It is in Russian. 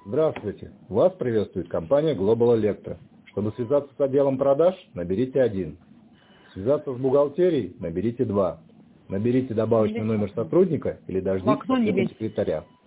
Здравствуйте. Вас приветствует компания Global Electro. Чтобы связаться с отделом продаж, наберите 1. Связаться с бухгалтерией, наберите 2. Наберите добавочный номер сотрудника или дождитесь ответа секретаря.